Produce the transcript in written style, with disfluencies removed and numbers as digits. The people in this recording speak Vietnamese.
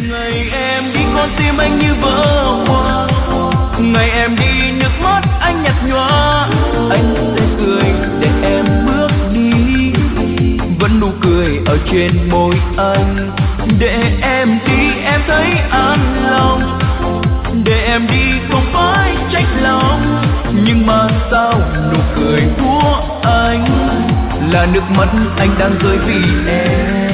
Ngày em đi con tim anh như vỡ hoa, ngày em đi nước mắt anh nhạt nhòa. Anh sẽ cười để em bước đi, vẫn nụ cười ở trên môi anh. Để em đi em thấy an lòng, để em đi không phải trách lòng. Nhưng mà sao nụ cười của anh là nước mắt anh đang rơi vì em.